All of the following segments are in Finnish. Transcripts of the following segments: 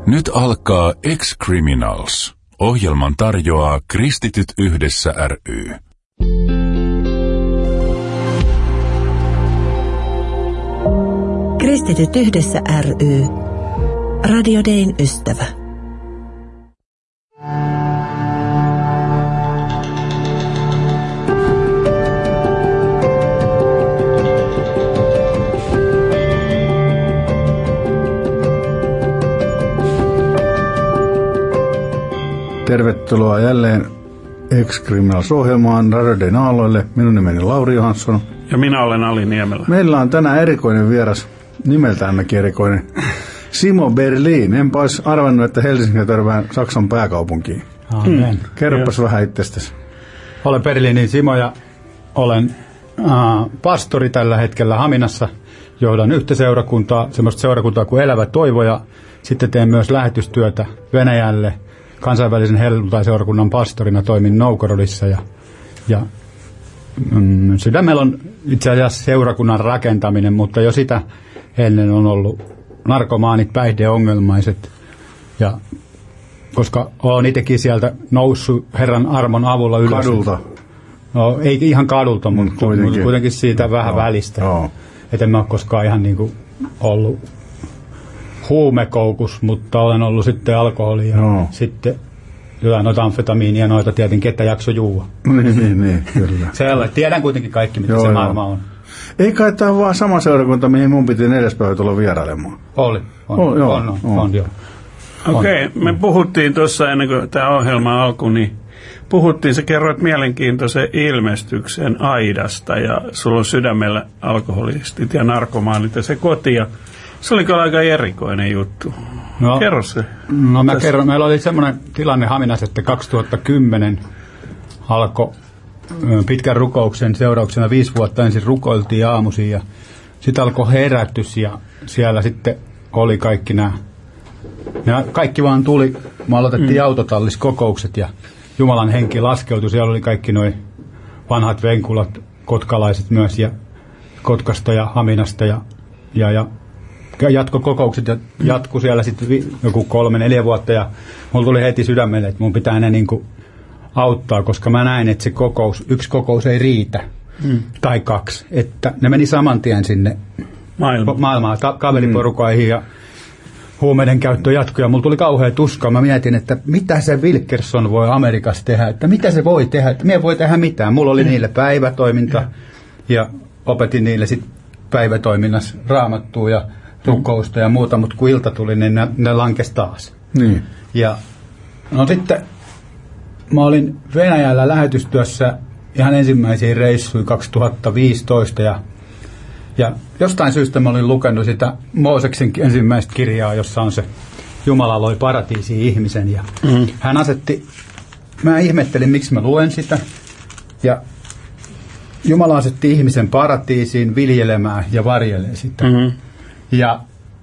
Nyt alkaa Ex-Criminals. Ohjelman tarjoaa Kristityt yhdessä ry. Kristityt yhdessä ry. Radio Dayn ystävä. Tervetuloa jälleen Ex-Criminals-ohjelmaan Radio Dayn aalloille. Minun nimeni Lauri Johansson. Ja minä olen Ali Niemelä. Meillä on tänään erikoinen vieras, nimeltään ainakin erikoinen, Simo Berlin. Enpä olisi arvannut, että Helsinki törmää Saksan pääkaupunkiin. Kerropas vähän itsestäsi. Olen Berlinin Simo ja olen pastori tällä hetkellä Haminassa. Johdan yhtä seurakuntaa, semmoista seurakuntaa kuin Elävä Toivo, ja sitten teen myös lähetystyötä Venäjälle. Kansainvälisen helluntai-seurakunnan pastorina toimin Novgorodissa ja sydämellä on itse asiassa seurakunnan rakentaminen, mutta jo sitä ennen on ollut narkomaanit, päihdeongelmaiset, ja koska olen itsekin sieltä noussut Herran armon avulla ylös. Kadulta? No ei ihan kadulta, mutta kuitenkin siitä vähän välistä. Et en mä ole koskaan ihan niin kuin ollut huumekoukus, mutta olen ollut sitten alkoholia ja sitten noita amfetamiinia, noita tietenkin, että jakso juua. Niin, kyllä. Sellainen. Tiedän kuitenkin kaikki, mitä se maailma on. Ei kai tämä ole vaan sama seurakunta, mihin mun piti 4. päivä tulla vierailemaan. On. Okei, me puhuttiin tuossa ennen kuin tämä ohjelma alkoi, niin sä kerroit mielenkiintoisen ilmestyksen Aidasta, ja sulla on sydämellä alkoholistit ja narkomaanit ja se koti, ja se oli kyllä aika erikoinen juttu. Kerro se. No mä kerron. Meillä oli semmoinen tilanne Haminassa, että 2010 alkoi pitkän rukouksen seurauksena 5 vuotta ensin rukoiltiin aamuisin, ja sitten alkoi herätys, ja siellä sitten oli kaikki nämä. Kaikki vaan tuli. Me aloitettiin autotalliskokoukset, ja Jumalan henki laskeutui. Siellä oli kaikki nuo vanhat venkulat, kotkalaiset myös, ja Kotkasta ja Haminasta, ja jatkokokoukset ja jatkui siellä sitten joku 3-4 vuotta, ja mulla tuli heti sydämelle, että mun pitää ne niin kuin auttaa, koska mä näin, että se yksi kokous ei riitä, tai 2, että ne meni saman tien sinne maailmaan kaveriporukaihin, ja huumeiden käyttö jatkui, ja mulla tuli kauhea tuska. Mä mietin, että mitä se Wilkerson voi Amerikassa tehdä, että mitä se voi tehdä, että minä voi tehdä mitään. Mulla oli niille päivätoiminta, ja opetin niille sitten päivätoiminnassa raamattua ja rukousta ja muuta, mutta kun ilta tuli, niin ne lankesi taas. Niin. Ja no sitten mä olin Venäjällä lähetystyössä ihan ensimmäisiä reissuja 2015, ja jostain syystä mä olin lukenut sitä Mooseksen ensimmäistä kirjaa, jossa on se Jumala loi paratiisiin ihmisen, ja hän mä ihmettelin, miksi mä luen sitä, ja Jumala asetti ihmisen paratiisiin viljelemään ja varjelee sitä. Ja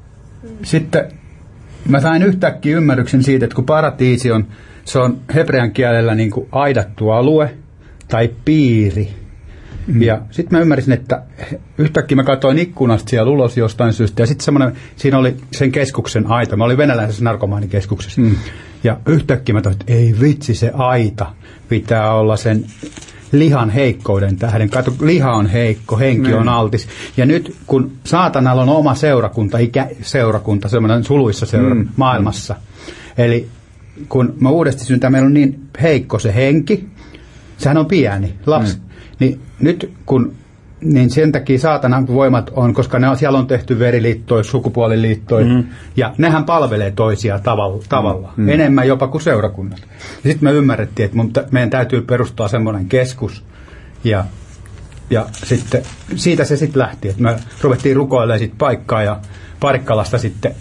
sitten mä sain yhtäkkiä ymmärryksen siitä, että kun paratiisi se on hebrean kielellä niin kuin aidattu alue tai piiri. Ja sitten mä ymmärsin, että yhtäkkiä mä katsoin ikkunasta siellä ulos jostain syystä, ja sitten siinä oli sen keskuksen aita. Mä olin venäläisessä narkomaanikeskuksessa. Ja yhtäkkiä mä toin, että ei vitsi, se aita pitää olla sen lihan heikkouden tähden. Kato, liha on heikko, henki on altis. Ja nyt kun saatanalla on oma seurakunta, semmoinen suluissa maailmassa. Eli kun mä uudesti syntään, meillä on niin heikko se henki, sehän on pieni lapsi. Niin nyt niin sen takia saatanan voimat on, koska siellä on tehty veriliittoja, sukupuoliliittoja, ja nehän palvelee toisia tavalla enemmän jopa kuin seurakunnat. Ja sitten me ymmärrettiin, että meidän täytyy perustaa semmoinen keskus, ja sitten siitä se sitten lähti, että me ruvettiin rukoilemaan sitten paikkaa, ja Parikkalasta sitten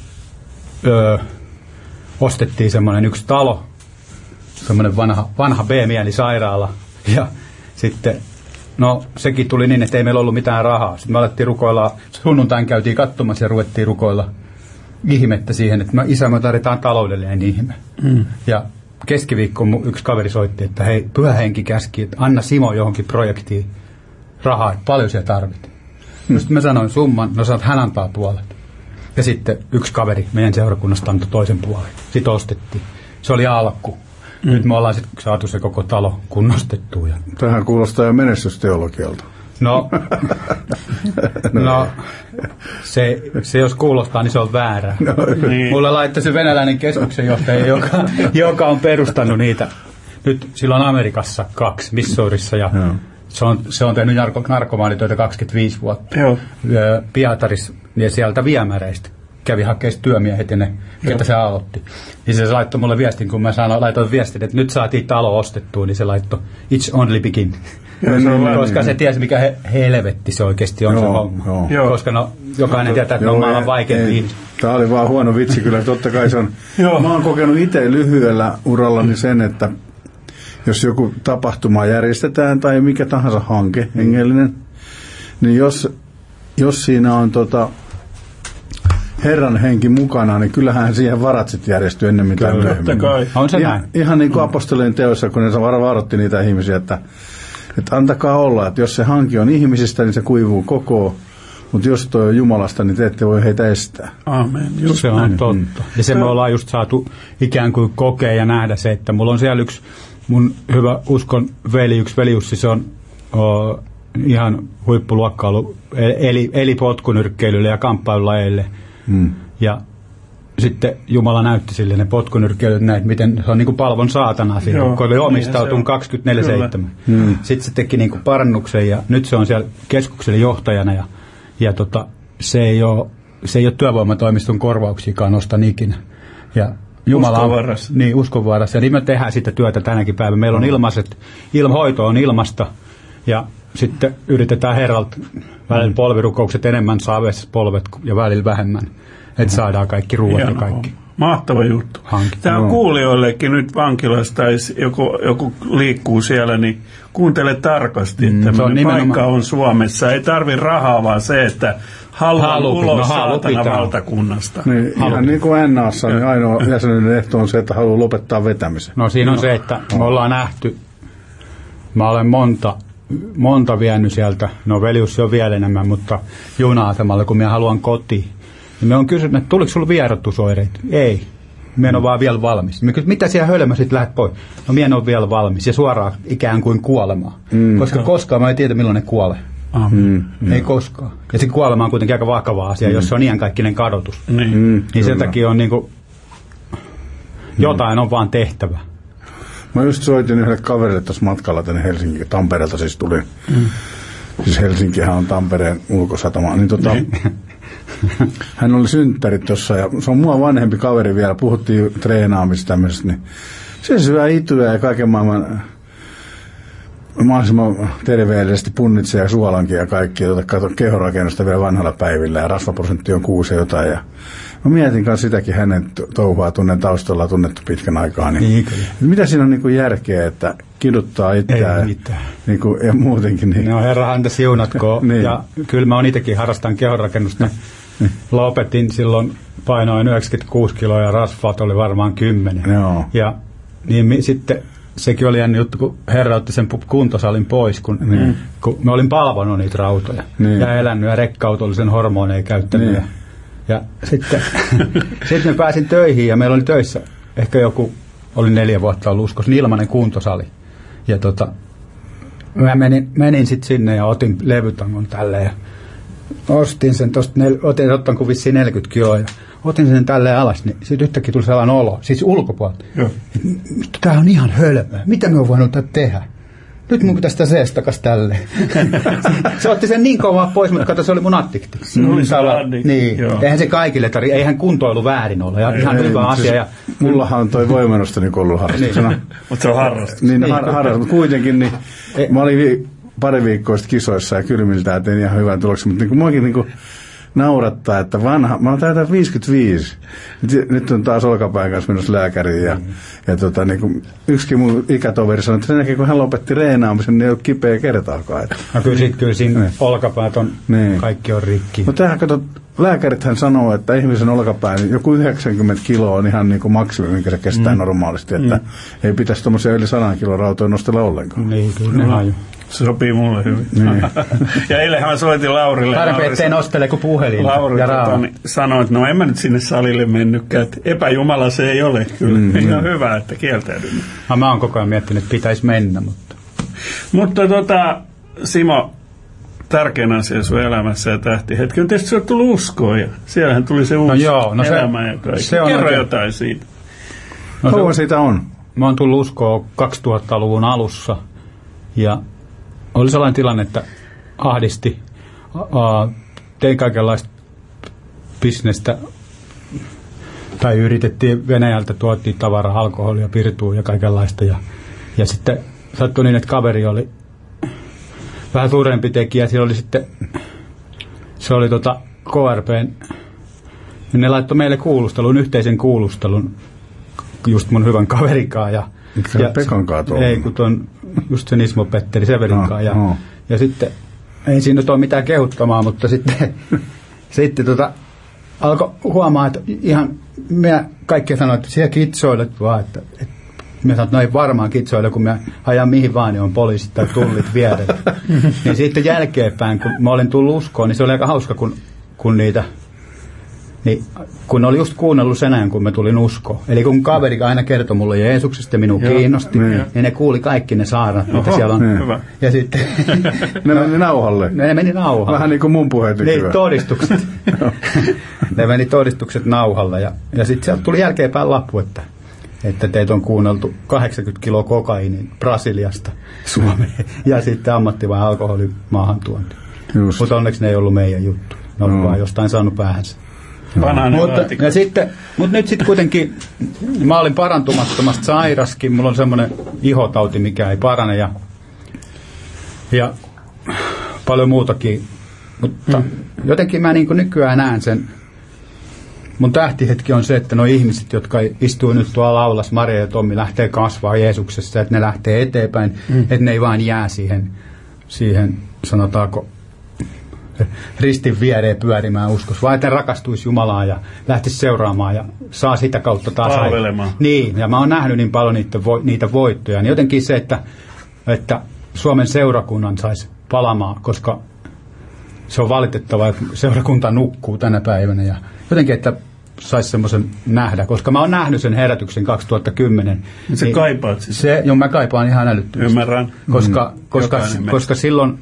ostettiin semmoinen yksi talo, semmoinen vanha B-mielisairaala, ja sitten no sekin tuli niin, että ei meillä ollut mitään rahaa. Sitten me alettiin rukoilla, sunnuntain käytiin katsomassa ja ruvettiin rukoilla ihmettä siihen, että isä, me tarvitaan taloudellinen ihme. Ja keskiviikko yksi kaveri soitti, että hei, Pyhä Henki käski, että anna Simo johonkin projektiin rahaa, että paljon siellä tarvit. Sitten mä sanoin summan, no sanoin, että hän antaa puolet. Ja sitten yksi kaveri meidän seurakunnasta antoi toisen puolen. Sitten ostettiin. Se oli alku. Nyt me ollaan sitten saatu se koko talo kunnostettua. Tähän kuulostaa jo menestysteologialta. No, se jos kuulostaa, niin se on väärää. Niin. Mulle laittoi se venäläinen keskuksenjohtaja, joka on perustanut niitä. Nyt sillä on Amerikassa 2, Missourissa, ja se on tehnyt narkomaanitöitä 25 vuotta. Joo. Pietarissa ja sieltä viemäreistä kävi hakemaan työmiehet ja ne, ketä se aloitti. Niin se laittoi mulle viestin, kun mä laitoin viestin, että nyt saatiin talo ostettua, niin se laittoi It's only begin. Koska se tiesi, mikä helvetti se oikeasti on se homma. Koska jokainen tietää, että ne on maailman vaikeampi. Tämä oli vaan huono vitsi kyllä. Totta kai se on. Mä oon kokenut itse lyhyellä urallani sen, että jos joku tapahtuma järjestetään tai mikä tahansa hanke, hengellinen, niin jos siinä on Herran henki mukana, niin kyllähän siihen varat sitten järjestyy ennemmin tai myöhemmin. On se näin. Ihan niin kuin apostolien teossa, kun ne varoitti niitä ihmisiä, että antakaa olla, että jos se hanki on ihmisistä, niin se kuivuu koko. Mutta jos toi on Jumalasta, niin te ette voi heitä estää. Amen. Just se on totta. Ja se me ollaan just saatu ikään kuin kokea ja nähdä se, että mulla on siellä yksi mun hyvä uskon veli, yksi veliussi, se on ihan huippuluokka ollut eli potkunyrkkeilylle ja kamppailulajeille. Ja sitten Jumala näytti sille ne potkunyrkkeilyt näin, miten se on niin kuin palvon saatanaa siinä, kun oli omistautunut 24/7. Sitten se teki niin kuin parannuksen ja nyt se on siellä keskuksen johtajana ja se ei ole työvoimatoimiston korvauksiakaan nostan ikinä. Ja Jumala on uskonvarassa. Ja niin me tehdään sitä työtä tänäkin päivänä. Meillä on hoito on ilmasta ja sitten yritetään Herralta välillä polvirukoukset enemmän, saa polvet ja välillä vähemmän, että saadaan kaikki ruuat ja kaikki. Mahtava juttu. Tämä on kuulijoillekin nyt vankilasta, tai joku liikkuu siellä, niin kuuntele tarkasti, että paikka on Suomessa. Ei tarvi rahaa, vaan se, että haluan ulos saatana valtakunnasta. Niin, ihan niin kuin NA:ssa, niin ainoa jäsenyyden ehto on se, että haluaa lopettaa vetämisen. No siinä on se, että me ollaan nähty, mä olen monta vienyt sieltä, no velius on vielä enemmän, mutta juna-asemalle, kun minä haluan kotiin. Ja me on kysynyt, että tuliko sinulla vierotusoireita? Ei. Minä en ole vaan vielä valmis. Me kysynyt, mitä siellä hölmö sitten lähdet pois? No minä en ole vielä valmis. Ja suoraan ikään kuin kuolemaan. Koska koskaan mä en tiedä, milloin ne kuolee. Ei koskaan. Ja se kuolema on kuitenkin aika vakava asia, jos se on iankaikkinen kadotus. Niin sen takia on niinku, jotain on vaan tehtävä. Mä just soitin yhdelle kaverille tuossa matkalla tänne Helsinkiin. Tampereelta siis tulin. Siis Helsinkihän on Tampereen ulkosatama. Niin hän oli synttärit tuossa ja se on mua vanhempi kaveri vielä. Puhuttiin treenaamista tämmöisestä. Niin se syö ityä ja kaiken maailman mahdollisimman terveellisesti punnitsee ja suolankin ja kaikki. Kato kehorakennusta vielä vanhalla päivillä ja rasvaprosentti on 6 ja jotain. Ja mä mietin kanssa sitäkin hänen touhua tunnen taustalla tunnettu pitkän aikaa. Niin mitä siinä on niin kuin järkeä, että kiduttaa itseään niin kuin, ja muutenkin. Niin. No herra häntä siunatkoon. Niin. Ja kyllä mä oon itsekin harrastan kehonrakennusta. Lopetin silloin, painoin 96 kiloa ja rasvaat oli varmaan 10. Joo. Ja niin sitten sekin oli jännä juttu, kun herra otti sen kuntosalin pois, kun mä olin palvonut niitä rautoja ja elänyt ja rekkautollisen hormoneja käyttänyt. Ja sitten mä pääsin töihin ja meillä oli töissä ehkä oli 4 vuotta ollut uskossa, niin ilmainen kuntosali. Ja mä menin sitten sinne ja otin levytangon tälleen ja ostin sen tosta, otan kuin vissiin 40 kiloa ja otin sen tälleen alas, niin sitten yhtäkkiä tuli sellainen olo, siis ulkopuolelta. Tää on ihan hölmöä. Mitä me on voinut tehdä? Nyt mun pitäisi sitä seestakas tälleen. Se otti sen niin kovaa pois, mutta kato, se oli mun addikti. Niin, eihän se kaikille eihän kuntoilu väärin ole. Ja ihan hyvä asia. Siis, mullahan on toi voimennosta niin ollut harrastuksena. Mutta se on harrastus. Niin, harrastus. Mutta kuitenkin, niin, mä olin pari viikkoa sitten kisoissa ja kylmiltään tein ihan hyvän tuloksen. Mutta niin muakin niin naurattaa, että mä oon täytän 55. Nyt on taas olkapään kanssa menossa lääkäriin ja niin yksikin mun ikätoveri sanoi, että sen jälkeen kun hän lopetti reenaamisen, niin ei ole kipeä kertaakaan. No kyllä siinä olkapäät on, kaikki on rikki. Mutta tähän kato, lääkärithän sanoo, että ihmisen olkapään joku 90 kiloa on ihan niin kuin maksimi, minkä se kestää normaalisti, että ei pitäisi tuommoisia yli 100 kilon rautoja nostella ollenkaan. Niin, kyllä. Se sopii mulle hyvin. Niin. Ja eilenhän soitin Laurille. Parempi, ettei nostele kuin puhelin. Lauri sanoi, että no en mä nyt sinne salille mennytkään, että epäjumala se ei ole kyllä. Ei ole hyvä, että kieltäydymme. Mä oon koko ajan miettinyt, että pitäisi mennä, mutta... Mutta Simo, tärkein asia sun elämässä ja tähtihetki on tietysti, että tullut uskoon ja siellähän tuli se uusi elämä ja kaikki. Kerro jotain siitä. Kauan siitä on? Mä oon tullut uskoon 2000-luvun alussa ja oli sellainen tilanne, että ahdisti. Tein kaikenlaista bisnestä tai yritettiin Venäjältä, tuotiin tavaraa, alkoholia, pirtua ja kaikenlaista ja sitten sattui niin, että kaveri oli vähän suurempi tekijä. Siellä oli sitten, se oli KRPn, ne laittoi meille kuulustelun, yhteisen kuulustelun, just mun hyvän kaverikaan. Ja Pekankaan tuolla? Ei, kun tuon just sen Ismo Petteri Severinkaan. Ja sitten, ei siinä nyt ole mitään kehuttamaa, mutta sitten alkoi huomaa, että ihan me kaikki sanoivat, että siellä kitsoilet vaan, että me sanoin, että no ei varmaan kitsoille, kun me ajan mihin vaan, niin on poliisit tai tullit vierellä. Niin sitten jälkeenpäin, kun mä olin tullut uskoon, niin se oli aika hauska, kun niitä, niin kun ne oli just kuunnellut sen ajan, kun mä tulin uskoon. Eli kun kaveri aina kertoi mulle Jeesuksesta ja minua kiinnosti, niin ne kuuli kaikki ne saarnat, mitä siellä on. Hyvä. Ja sitten... Ne meni nauhalle. Ne meni nauhalle. Vähän niin kuin mun puheet. Niin, todistukset. Ne meni todistukset nauhalle. Ja sitten sieltä tuli jälkeenpäin lappu, että teitä on kuunneltu 80 kiloa kokainin Brasiliasta Suomeen ja sitten ammattivain alkoholin maahantuonti. Mutta onneksi ne ei ollut meidän juttu. Ne oli vaan jostain saanut päähänsä. Mutta nyt sitten kuitenkin mä olin parantumattomasti sairaskin. Mulla on semmoinen ihotauti, mikä ei parane ja paljon muutakin. Mutta jotenkin mä niin kuin nykyään näen sen. Mun tähtihetki on se, että nuo ihmiset, jotka istuu nyt tuolla aulassa, Maria ja Tommi, lähtee kasvaa Jeesuksessa, että ne lähtee eteenpäin, että ne ei vaan jää siihen sanotaanko, ristin viereen pyörimään uskossa, vaan että ne rakastuisi Jumalaan ja lähtisi seuraamaan ja saa sitä kautta taas palvelemaan. Niin, ja mä oon nähnyt niin paljon niitä voittoja. Niin jotenkin se, että Suomen seurakunnan saisi palamaan, koska se on valitettavaa, että seurakunta nukkuu tänä päivänä ja jotenkin, että saisi semmoisen nähdä, koska mä oon nähnyt sen herätyksen 2010. Se niin kaipaat siis? Mä kaipaan ihan älyttömästi. Ymmärrän. Koska silloin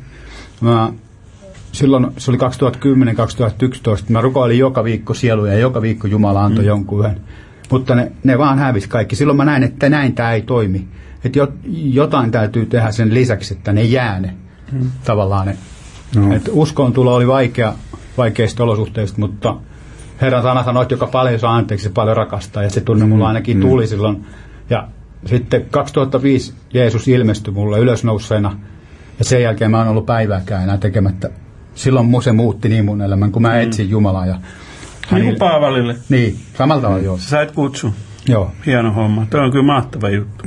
se oli 2010-2011, mä rukoilin joka viikko sieluja ja joka viikko Jumala antoi jonkun yhden. Mutta ne vaan hävisi kaikki. Silloin mä näin, että näin tämä ei toimi. Että jotain täytyy tehdä sen lisäksi, että ne jää ne tavallaan ne. Että uskoontulo oli vaikeista olosuhteista, mutta Herran sana sanoi, että joka paljon saa anteeksi, se paljon rakastaa. Ja se tunne mulla ainakin tuli silloin. Ja sitten 2005 Jeesus ilmestyi mulle ylösnouseena. Ja sen jälkeen mä oon ollut päivääkään enää tekemättä. Silloin se muutti niin mun elämän, kun mä etsin Jumalaa. Ja niin kuin Paavalille. Niin, samalla tavalla joo. Sä sait kutsun. Joo. Hieno homma. Tuo on kyllä mahtava juttu.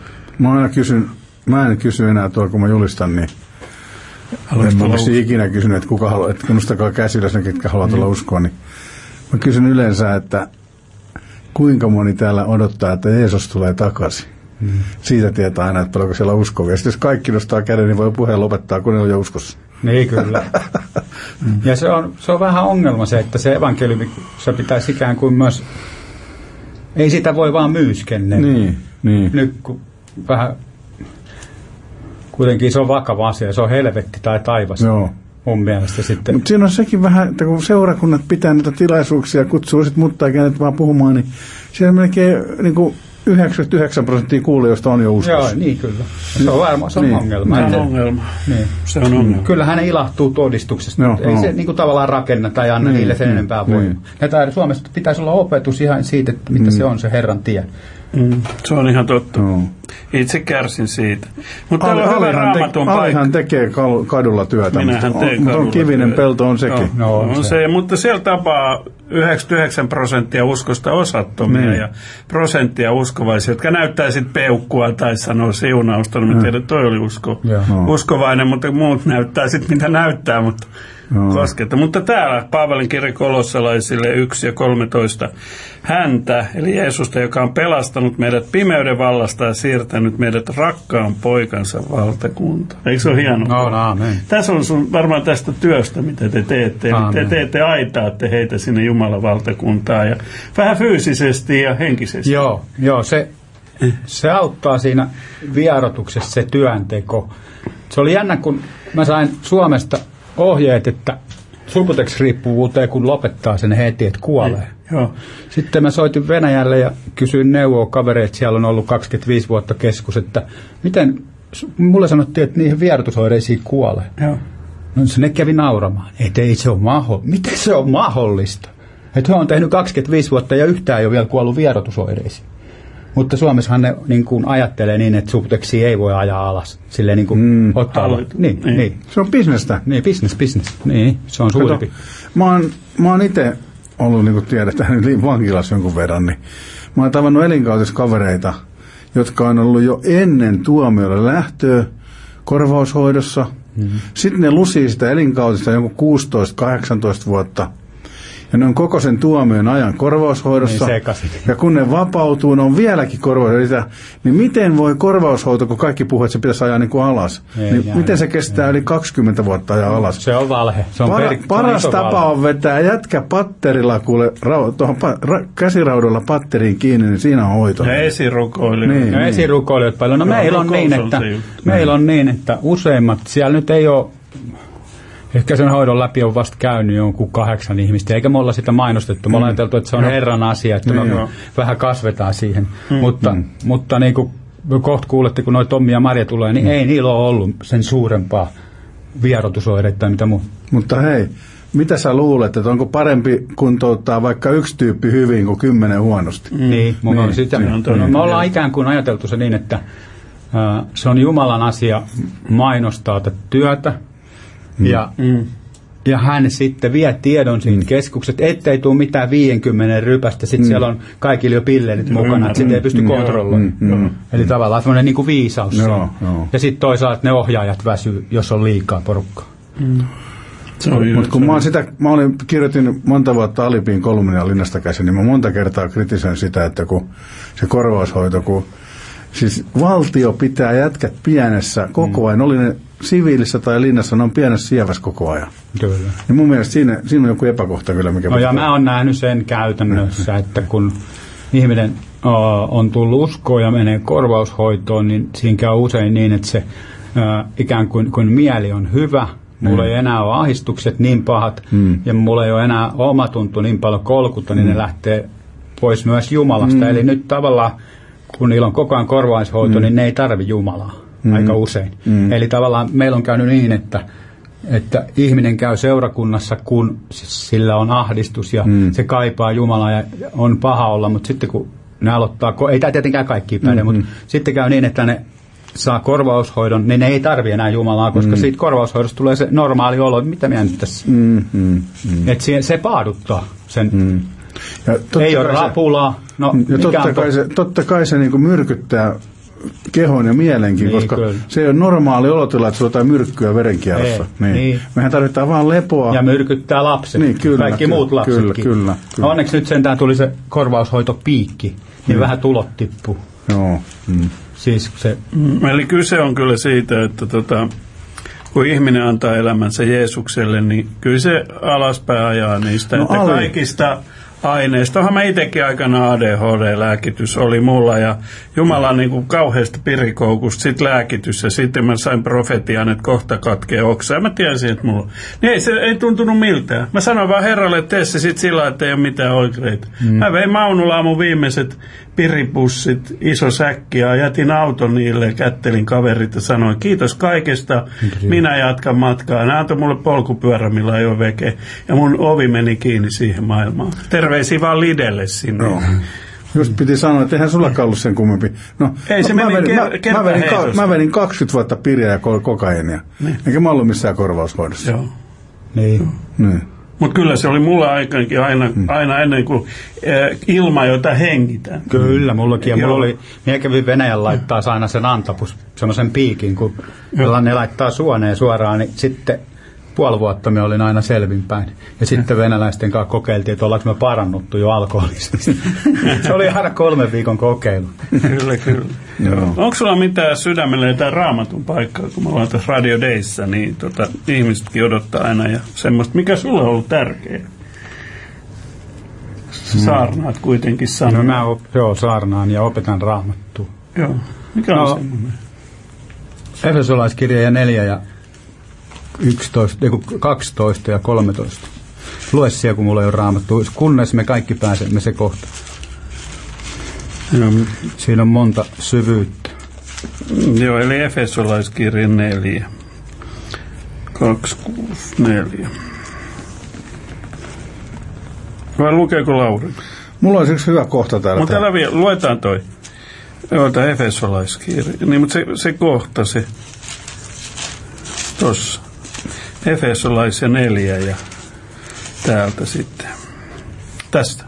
Mä en kysy enää tuolla, kun mä julistan, niin en mä ikinä kysynyt, että kuka haluaa, että nostakaa käsi ylös ne, ketkä haluaa tulla uskoa, niin mä kysyn yleensä, että kuinka moni täällä odottaa, että Jeesus tulee takaisin. Siitä tietää aina, että paljonko siellä on uskovia. Sitten jos kaikki nostaa käden, niin voi puheen lopettaa, kun ne on jo uskossa. Niin kyllä. Ja se on vähän ongelma se, että se evankeliumi, se pitäisi ikään kuin myös, ei sitä voi vaan myyskennellä. Niin. Nyt kun vähän, kuitenkin se on vakava asia, se on helvetti tai taivas. Joo. Mun mielestä sitten. Mutta siinä on sekin vähän, että kun seurakunnat pitää niitä tilaisuuksia, kutsuu sitten mut tai kenet vaan puhumaan, niin siellä melkein niin kuin 99% kuulijoista on jo uskossa. Joo, niin kyllä. Se on varmaan, se on ongelma. Se on ongelma. Niin. Se on ongelma. Kyllä hän ilahtuu todistuksesta. Ei se niin kuin tavallaan rakenna tai anna niille sen enempää voimaa. Ja Suomessa pitäisi olla opetus ihan siitä, että mitä se on se Herran tie. Se on ihan totta. Itse kärsin siitä. Mutta täällä on hyvä Raamatun paikka. Alihan tekee kadulla työtä. Minähän teen kadulla työtä. Kivinen pelto on sekin. No, on se. Mutta siellä tapaa 99% uskosta osattomia ja prosenttia uskovaisia, jotka näyttää sitten peukkua tai sanoo siunausta. No mä tiedän, toi oli uskovainen, mutta muut näyttää sitten mitä näyttää. Mutta kosketa. Mutta täällä Paavalin kirja Kolossalaisille 1 ja 13 häntä, eli Jeesusta, joka on pelastanut meidät pimeyden vallasta ja siirtänyt meidät rakkaan poikansa valtakuntaan. Eikö se ole hienoa? No, amen. Tässä on sun varmaan tästä työstä, mitä te teette. Te teette aitaatte heitä sinne Jumalan valtakuntaan ja vähän fyysisesti ja henkisesti. Joo, se auttaa siinä vierotuksessa se työnteko. Se oli jännä, kun mä sain Suomesta ohjeet, että subutex-riippuvuuteen kun lopettaa sen heti, että kuolee. Joo. Sitten mä soitin Venäjälle ja kysyin neuvoa kavereita, siellä on ollut 25 vuotta keskus, että mulle sanottiin, että niihin vierotusoireisiin kuolee. Joo. No ne kävi nauramaan, että ei se ole mahdollista. Miten se on mahdollista? Että he on tehnyt 25 vuotta ja yhtään ei ole vielä kuollut vierotusoireisiin. Mutta Suomessahan ne niin kuin ajattelee niin, että subtexia ei voi ajaa alas. Silleen niin kuin ottaa. Niin. Se on bisnestä. Niin, business. Niin, se on suurempi. Mä oon itse ollut, niin kuin tiedetään, vankilassa jonkun verran, niin mä oon tavannut elinkautiskavereita, jotka on ollut jo ennen tuomiolle lähtöä korvaushoidossa. Sitten ne lusii sitä elinkautista jonkun 16-18 vuotta. Ja ne on koko sen tuomion ajan korvaushoidossa. Niin ja kun ne vapautuu, ne on vieläkin korvaushoidossa. Niin miten voi korvaushoito, kun kaikki puhuu, että se pitäisi ajaa niin kuin alas? Miten se kestää yli 20 vuotta ajaa alas? Se on valhe. Se on paras tapa on vetää jätkä patterilla, kuule, tuohon käsiraudolla patteriin kiinni, niin siinä on hoito. Ja esirukoilijoita. Niin. Ja esirukoilijoita paljon. No meillä on niin, että useimmat, siellä nyt ei ole. Ehkä sen hoidon läpi on vasta käynyt jonkun 8 ihmistä, eikä me olla sitä mainostettu. Me ollaan ajateltu, että se on Herran asia, että me vähän kasvetaan siihen. Mutta niin kuin kohta kuulette, kun noi Tommi ja Marja tulee, niin ei niillä ole ollut sen suurempaa vierotusoireita mitä muu. Mutta hei, mitä sä luulet, että onko parempi kuntouttaa vaikka yksi tyyppi hyvin kuin 10 huonosti? Niin. Me ollaan ikään kuin ajateltu se niin, että se on Jumalan asia mainostaa tätä työtä. Ja hän sitten vie tiedon siitä keskukset, ettei tule mitään 50 rypästä. Sitten siellä on kaikilla jo pillerit mukana, että sitä ei pysty kontrolloimaan. Eli tavallaan semmoinen niin kuin viisaus. Ja sitten toisaalta ne ohjaajat väsyy, jos on liikaa porukkaa. Mutta kun kirjoitin monta vuotta Alipin kolumnia Linnasta käsin, niin mä monta kertaa kritisoin sitä, että kun se korvaushoito, siis valtio pitää jätkät pienessä koko ajan, oli ne siviilissä tai linnassa, ne on pienessä sievässä koko ajan. Kyllä. Ja mun mielestä siinä on joku epäkohta kyllä, mikä... No ja mä oon nähnyt sen käytännössä, että kun ihminen on tullut uskoon ja menee korvaushoitoon, niin siinä käy usein niin, että se ikään kuin kun mieli on hyvä, mulla ei enää ole ahdistukset niin pahat, ja mulla ei ole enää omatunto niin paljon kolkutta, niin ne lähtee pois myös Jumalasta. Eli nyt tavallaan, kun niillä on koko ajan korvaushoito, niin ne ei tarvi Jumalaa aika usein. Eli tavallaan meillä on käynyt niin, että ihminen käy seurakunnassa, kun sillä on ahdistus ja se kaipaa Jumalaa ja on paha olla, mutta sitten kun ne aloittaa, ei tämä tietenkään kaikki päde, mutta sitten käy niin, että ne saa korvaushoidon, niin ne ei tarvitse enää Jumalaa, koska siitä korvaushoidosta tulee se normaali olo, mitä minä nyt tässä. Että se paaduttaa sen. Ei ole rapulaa. No, totta kai se niin kuin myrkyttää kehon ja mielenkin, niin, koska se ei ole normaali olotila, että sulla on jotain myrkkyä verenkierrossa. Niin. Mehän tarvitaan vaan lepoa. Ja myrkyttää lapset. Niin, kaikki muut lapsetkin. Kyllä. Onneksi nyt sentään tuli se korvaushoitopiikki, niin vähän tulot tippuu. Joo. Siis se... Eli kyse on kyllä siitä, että kun ihminen antaa elämänsä Jeesukselle, niin kyllä se alaspäin ajaa niistä, että kaikista aineista. Onhan mä itsekin aikana ADHD-lääkitys oli mulla ja Jumala niin kuin kauheasta pirikoukusta, sitten lääkitys ja sitten mä sain profetian, että kohta katkee oksa. Ja mä tiesin, että mulla... Niin se ei tuntunut miltään. Mä sanoin vaan Herralle, että tee se sitten sillä, että ei ole mitään oireita. Mä vein Maunulaan mun viimeiset piripussit, iso säkki ja jätin auton niille ja kättelin kaverit ja sanoin, kiitos kaikesta, minä jatkan matkaa. Nämä antoi mulle polkupyörä, millä ei ole veke. Ja mun ovi meni kiinni siihen maailmaan. Terveisiä vaan Lidelle sinne. No. Just piti sanoa, että eihän sullakaan ollut sen kummempi. No, ei se meni mä venin 20 vuotta piriä ja kokaiinia. Niin. Eikä mä ollut missään korvaushoidossa. Joo. Niin. Mutta kyllä se oli mulla aikaankin aina ennen kuin ilma, jota hengitään. Kyllä, mullakin. Ja minä kävin Venäjällä laittaa aina sen antapus, semmoisen piikin, kun ne laittaa suoneen suoraan, niin sitten puoli vuotta me olin aina selvinpäin. Ja sitten venäläisten kanssa kokeiltiin, että ollaanko me parannuttu jo alkoholisesti. Se oli aina 3 viikon kokeilu. Kyllä. Onko sulla mitään sydämellä jotain Raamatun paikkaa, kun me ollaan tässä Radio Dayssä, niin ihmisetkin odottaa aina ja semmoista. Mikä sulla on ollut tärkeä? Saarnaat kuitenkin sanoo. No mä saarnaan ja opetan Raamattua. Joo. Mikä on semmoinen? Efesolaiskirja 4 ja 12 ja 13. Lue siellä, kun mulla ei ole Raamattua. Kunnes me kaikki pääsemme se kohta. Siinä on monta syvyyttä. Joo, eli Efesolaiskirja 4. 264. Vai lukeeko Lauri? Mulla on yksi hyvä kohta täällä. Mutta älä vielä, luetaan toi. Joo, tämä Efesolaiskirja. Niin, mutta se kohta, se tossa. Efesolais 4 ja täältä sitten. Tästä.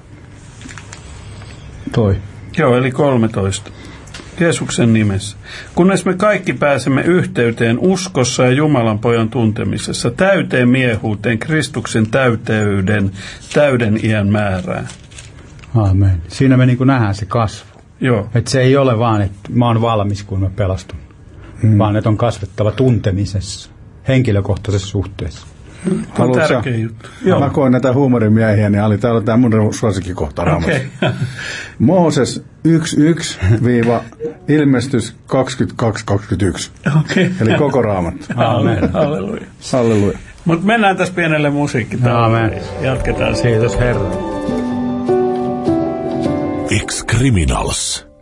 Toi. Joo, eli 13. Jeesuksen nimessä. Kunnes me kaikki pääsemme yhteyteen uskossa ja Jumalan pojan tuntemisessa, täyteen miehuuteen, Kristuksen täyden iän määrään. Aamen. Siinä me niin kuin nähdään se kasvu. Joo. Että se ei ole vaan, että mä oon valmis, kun mä pelastun. Vaan että on kasvettava tuntemisessa, henkilökohtaisessa suhteessa. Tämä on tärkeä juttu. Mä koen näitä huumorimiehiä, niin täällä on tämä mun suosikkikohta Raamassa. Okay. Mooses 1.1-ilmestys 22.21. Okay. Eli koko Raamattu. Aamen. Halleluja. Mutta mennään tässä pienelle musiikkitauolle. Jatketaan siitä. Kiitos Herra. Ex-Criminals.